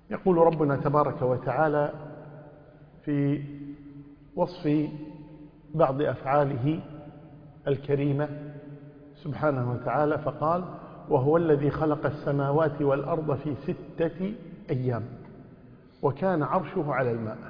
يقول ربنا تبارك وتعالى في وصف بعض أفعاله الكريمة سبحانه وتعالى فقال: وهو الذي خلق السماوات والأرض في 6 أيام وكان عرشه على الماء.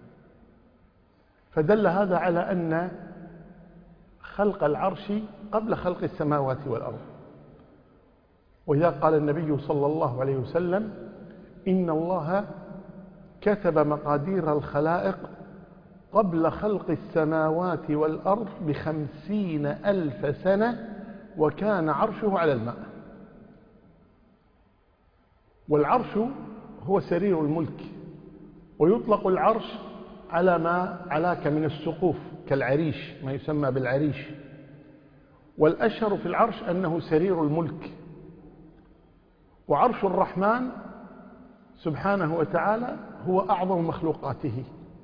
فدل هذا على أن خلق العرش قبل خلق السماوات والأرض. وإذا قال النبي صلى الله عليه وسلم: إن الله كتب مقادير الخلائق قبل خلق السماوات والأرض ب50,000 سنة وكان عرشه على الماء. والعرش هو سرير الملك، ويطلق العرش على ما علاك من السقوف كالعريش، ما يسمى بالعريش. والأشهر في العرش أنه سرير الملك. وعرش الرحمن سبحانه وتعالى هو أعظم مخلوقاته.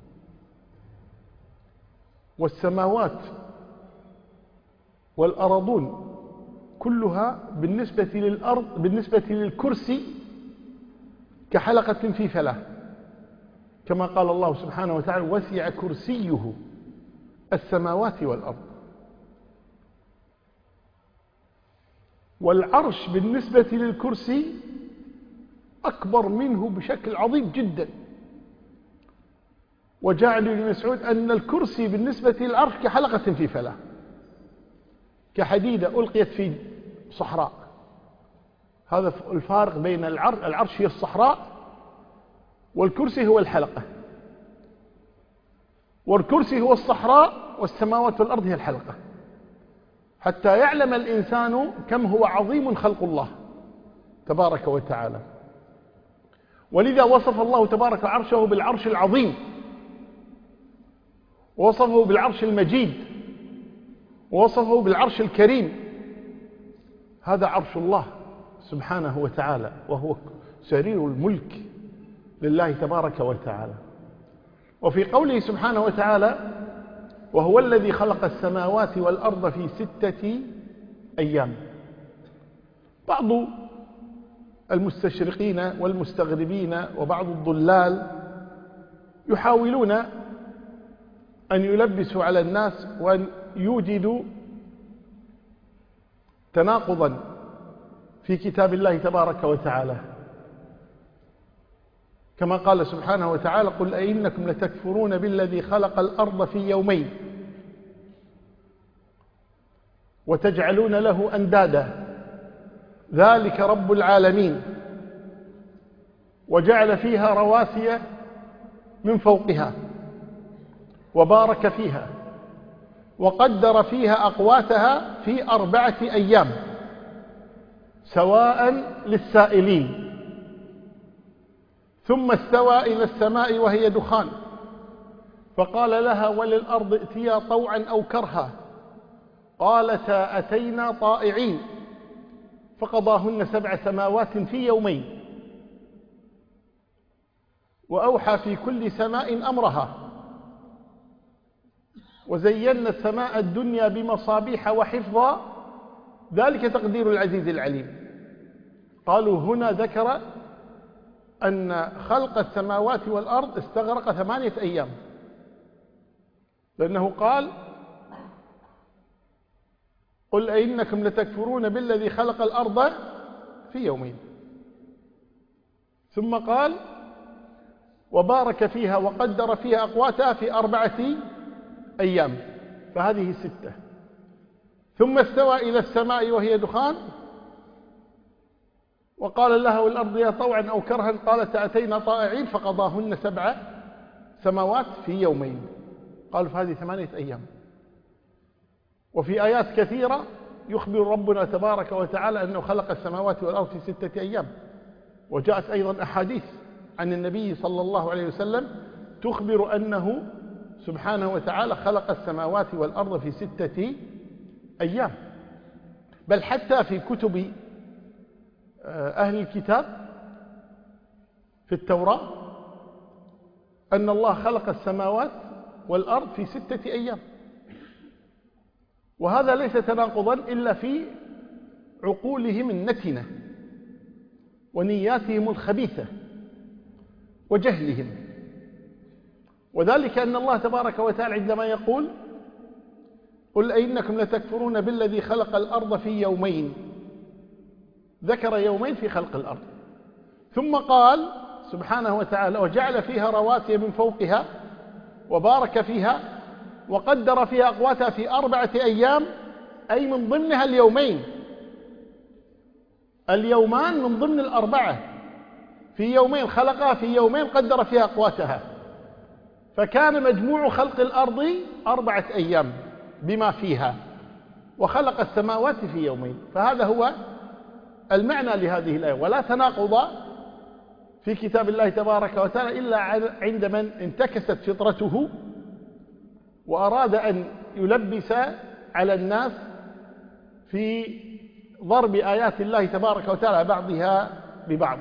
والسماوات والأرضون كلها بالنسبة للكرسي كحلقة في فلاة، كما قال الله سبحانه وتعالى: وسع كرسيه السماوات والأرض. والعرش بالنسبة للكرسي أكبر منه بشكل عظيم جدا. وجاء عن ابن مسعود أن الكرسي بالنسبة للعرش كحلقة في فلاة، كحديدة ألقيت في صحراء. هذا الفارق بين العرش هي الصحراء والكرسي هو الحلقة. والكرسي هو الصحراء والسماوات والأرض هي الحلقة، حتى يعلم الإنسان كم هو عظيم خلق الله تبارك وتعالى. ولذا وصف الله تبارك عرشه بالعرش العظيم، ووصفه بالعرش المجيد، ووصفه بالعرش الكريم. هذا عرش الله سبحانه وتعالى، وهو سرير الملك لله تبارك وتعالى. وفي قوله سبحانه وتعالى: وهو الذي خلق السماوات والأرض في 6 أيام. بعض المستشرقين والمستغربين وبعض الضلال يحاولون أن يلبسوا على الناس وأن يوجدوا تناقضا في كتاب الله تبارك وتعالى، كما قال سبحانه وتعالى: قل أئنكم لتكفرون بالذي خلق الأرض في يومين وتجعلون له أندادا ذلك رب العالمين وجعل فيها رواسي من فوقها وبارك فيها وقدر فيها أقواتها في 4 أيام سواء للسائلين، ثم استوى إلى السماء وهي دخان فقال لها وللأرض ائتيا طوعا أو كرها قالتا أتينا طائعين فقضاهن 7 سماوات في يومين وأوحى في كل سماء أمرها وزينا السماء الدنيا بمصابيح وحفظا ذلك تقدير العزيز العليم. قالوا هنا ذكر أن خلق السماوات والأرض استغرق 8 أيام، لأنه قال: قل أئنكم لتكفرون بالذي خلق الأرض في يومين، ثم قال: وبارك فيها وقدر فيها أقواتها في 4 أيام، فهذه 6. ثم استوى إلى السماء وهي دخان وقال لها والأرض يا طوعا أو كرها قالت أتينا طائعين فقضاهن 7 سماوات في يومين. قالوا فهذه 8 أيام. وفي آيات كثيرة يخبر ربنا تبارك وتعالى أنه خلق السماوات والأرض في 6 أيام. وجاءت أيضا أحاديث عن النبي صلى الله عليه وسلم تخبر أنه سبحانه وتعالى خلق السماوات والأرض في 6 أيام. بل حتى في كتب أهل الكتاب في التوراة أن الله خلق السماوات والأرض في 6 أيام. وهذا ليس تناقضا إلا في عقولهم النتنة ونياتهم الخبيثة. وجهلهم. وذلك أن الله تبارك وتعالى عندما يقول قل أئنكم لتكفرون بالذي خلق الأرض في يومين، ذكر يومين في خلق الأرض، ثم قال سبحانه وتعالى وجعل فيها رواسي من فوقها وبارك فيها وقدر فيها أقواتها في 4 أيام، أي من ضمنها اليومين. اليومان من ضمن 4، في يومين خلقها، في يومين قدر فيها أقواتها، فكان مجموع خلق الأرض 4 أيام بما فيها، وخلق السماوات في يومين. فهذا هو المعنى لهذه الآية. ولا تناقض في كتاب الله تبارك وتعالى إلا عند من انتكست فطرته وأراد أن يلبس على الناس في ضرب آيات الله تبارك وتعالى بعضها ببعض.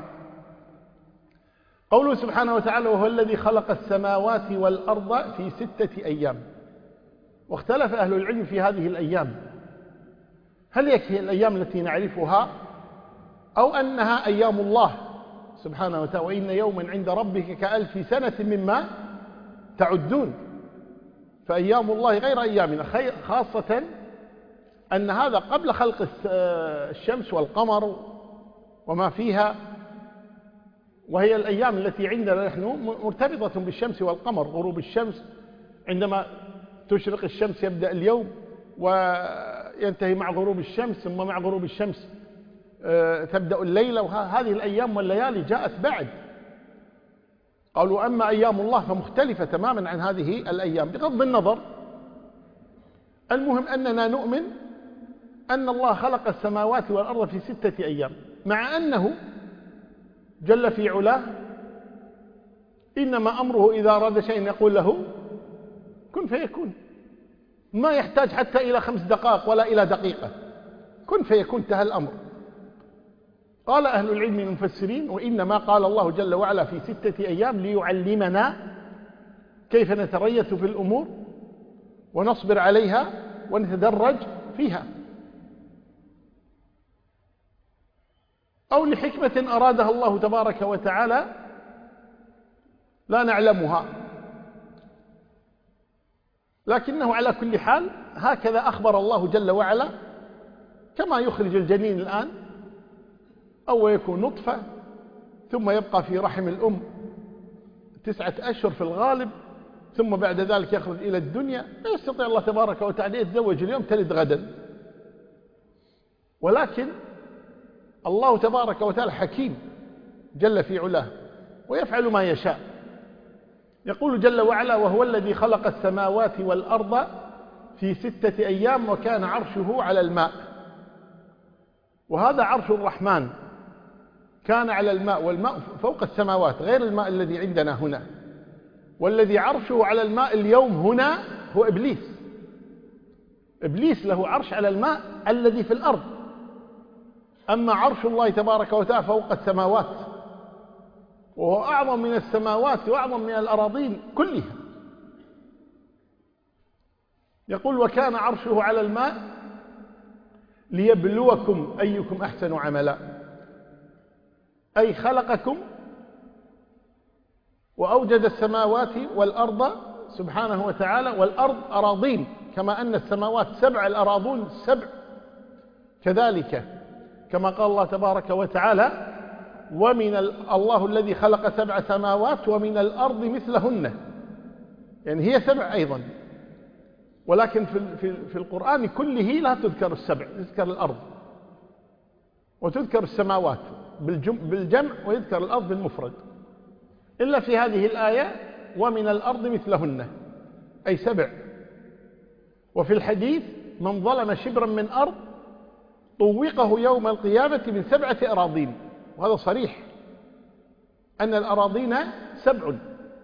قوله سبحانه وتعالى وهو الذي خلق السماوات والأرض في 6 أيام. واختلف أهل العلم في هذه الأيام، هل يكفي الأيام التي نعرفها أو أنها أيام الله سبحانه وتعالى، وإن يوما عند ربك كألف سنة مما تعدون، فأيام الله غير أيامنا، خاصة أن هذا قبل خلق الشمس والقمر وما فيها، وهي الأيام التي عندنا نحن مرتبطة بالشمس والقمر. غروب الشمس عندما تشرق الشمس يبدأ اليوم وينتهي مع غروب الشمس، ثم مع غروب الشمس تبدأ الليلة، وهذه الأيام والليالي جاءت بعد. قالوا أما أيام الله فمختلفة تماما عن هذه الأيام بغض النظر. المهم أننا نؤمن أن الله خلق السماوات والأرض في 6 أيام، مع أنه جل في علاه إنما أمره إذا أراد شيئا يقول له كن فيكون، ما يحتاج حتى إلى 5 دقائق ولا إلى دقيقة، كن فيكون، انتهى الأمر. قال أهل العلم المفسرين وإنما قال الله جل وعلا في 6 أيام ليعلمنا كيف نتريث في الأمور ونصبر عليها ونتدرج فيها، أو لحكمة أرادها الله تبارك وتعالى لا نعلمها، لكنه على كل حال هكذا أخبر الله جل وعلا، كما يخرج الجنين الآن أو يكون نطفة ثم يبقى في رحم الأم 9 أشهر في الغالب، ثم بعد ذلك يخرج إلى الدنيا. لا يستطيع الله تبارك وتعالى يتزوج اليوم تلد غدا، ولكن الله تبارك وتعالى حكيم جل في علاه ويفعل ما يشاء. يقول جل وعلا وهو الذي خلق السماوات والأرض في 6 أيام وكان عرشه على الماء. وهذا عرش الرحمن كان على الماء، والماء فوق السماوات غير الماء الذي عندنا هنا، والذي عرشه على الماء اليوم هنا هو إبليس. إبليس له عرش على الماء الذي في الأرض، أما عرش الله تبارك وتعالى فوق السماوات، وهو أعظم من السماوات وأعظم من الأراضين كلها. يقول وكان عرشه على الماء ليبلوكم أيكم أحسن عملا، أي خلقكم وأوجد السماوات والأرض سبحانه وتعالى، والأرض أراضين كما أن السماوات 7 الأراضون 7، كذلك كما قال الله تبارك وتعالى ومن الله الذي خلق 7 سماوات ومن الأرض مثلهن، يعني هي 7 أيضا، ولكن في القرآن كله لا تذكر 7، تذكر الأرض وتذكر السماوات بالجمع ويذكر الأرض بالمفرد، إلا في هذه الآية ومن الأرض مثلهن أي 7. وفي الحديث من ظلم شبرا من أرض طوقه يوم القيامة من 7 أراضين، وهذا صريح أن الأراضين 7.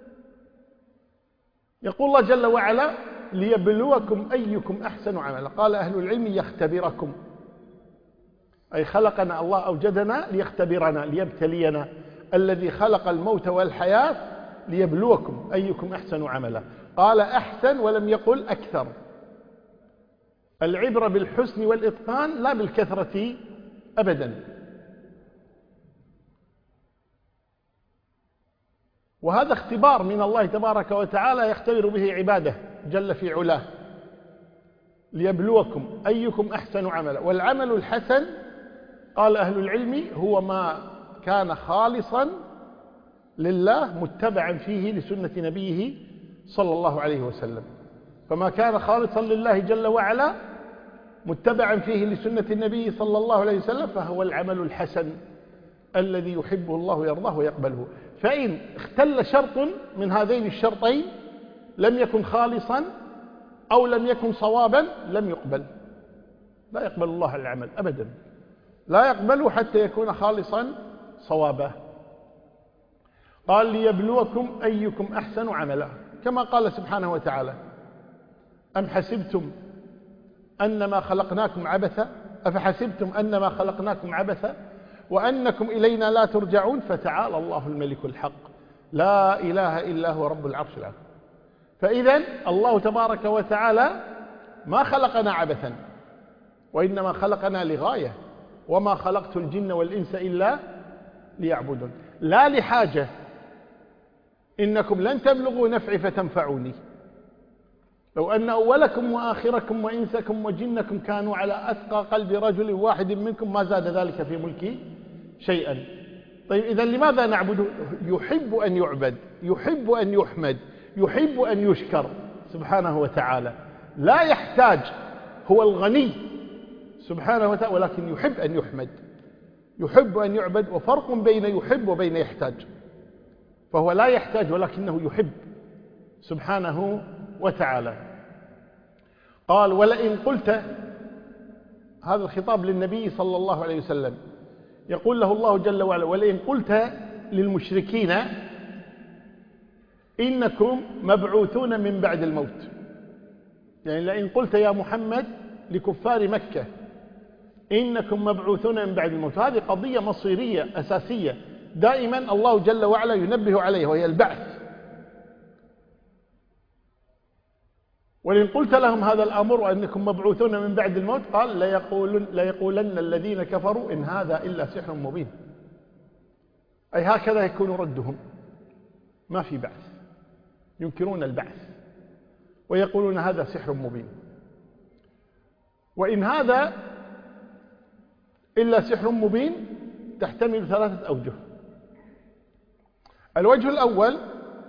يقول الله جل وعلا ليبلوكم أيكم أحسن عملا. قال أهل العلم يختبركم، أي خلقنا الله أوجدنا ليختبرنا ليبتلينا، الذي خلق الموت والحياة ليبلوكم أيكم أحسن عملا. قال أحسن ولم يقل أكثر، العبرة بالحسن والإتقان لا بالكثرة أبدا. وهذا اختبار من الله تبارك وتعالى يختبر به عباده جل في علاه، ليبلوكم أيكم أحسن عملا. والعمل الحسن قال أهل العلم هو ما كان خالصا لله متبعا فيه لسنة نبيه صلى الله عليه وسلم. فما كان خالصا لله جل وعلا متبعا فيه لسنة النبي صلى الله عليه وسلم فهو العمل الحسن الذي يحبه الله ويرضاه ويقبله. فإن اختل شرط من هذين الشرطين لم يكن خالصا أو لم يكن صوابا لم يقبل، لا يقبل الله العمل أبدا، لا يقبله حتى يكون خالصا صوابا. قال ليبلوكم أيكم أحسن عملا، كما قال سبحانه وتعالى: أم حسبتم أنما خلقناكم عبثا أفحسبتم أنما خلقناكم عبثا وأنكم إلينا لا ترجعون فتعالى الله الملك الحق لا إله إلا هو رب العرش العظيم. فإذا الله تبارك وتعالى ما خلقنا عبثا، وإنما خلقنا لغاية: وما خلقت الجن والإنس إلا ليعبدون، لا لحاجة. إنكم لن تبلغوا نفعي فتنفعوني، لو أن أولكم وآخركم وإنسكم وجنكم كانوا على أتقى قلب رجل واحد منكم ما زاد ذلك في ملكي شيئا. طيب إذا لماذا نعبده؟ يحب أن يعبد، يحب أن يحمد، يحب أن يشكر سبحانه وتعالى، لا يحتاج، هو الغني سبحانه وتعالى، ولكن يحب أن يحمد، يحب أن يعبد. وفرق بين يحب وبين يحتاج، فهو لا يحتاج ولكنه يحب سبحانه وتعالى. قال: ولئن قلت، هذا الخطاب للنبي صلى الله عليه وسلم، يقول له الله جل وعلا: ولئن قلت للمشركين إنكم مبعوثون من بعد الموت، يعني لئن قلت يا محمد لكفار مكة إنكم مبعوثون من بعد الموت، هذه قضية مصيرية أساسية دائما الله جل وعلا ينبه عليها، وهي البعث. ولئن قلت لهم هذا الأمر وأنكم مبعوثون من بعد الموت، قال: ليقولن الذين كفروا إن هذا إلا سحر مبين. أي هكذا يكون ردهم، ما في بعث، ينكرون البعث ويقولون هذا سحر مبين. وإن هذا إلا سحر مبين تحتمل 3 أوجه. الوجه الأول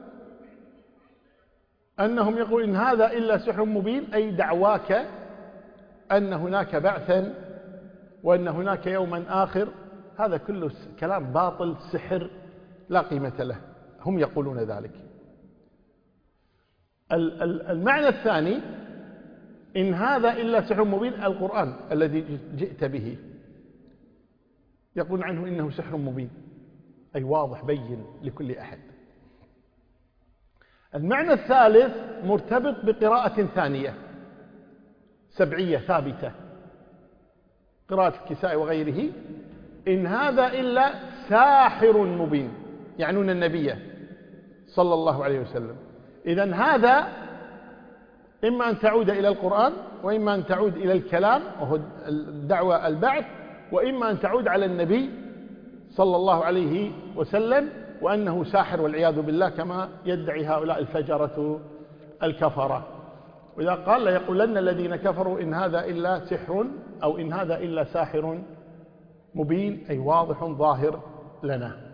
أنهم يقول إن هذا إلا سحر مبين، أي دعواك أن هناك بعثا وأن هناك يوما آخر، هذا كله كلام باطل، سحر لا قيمة له، هم يقولون ذلك. المعنى الثاني: إن هذا إلا سحر مبين، القرآن الذي جئت به يقول عنه إنه سحر مبين، أي واضح بين لكل أحد. المعنى الثالث مرتبط بقراءة ثانية سبعية ثابتة، قراءة الكسائي وغيره: إن هذا إلا ساحر مبين، يعنون النبي صلى الله عليه وسلم. إذن هذا إما أن تعود إلى القرآن، وإما أن تعود إلى الكلام وهو الدعوة البعث، وإما أن تعود على النبي صلى الله عليه وسلم وأنه ساحر والعياذ بالله، كما يدعي هؤلاء الفجرة الكفرة. وإذا قال: ليقولن الذين كفروا إن هذا إلا سحر، أو إن هذا إلا ساحر مبين، أي واضح ظاهر لنا.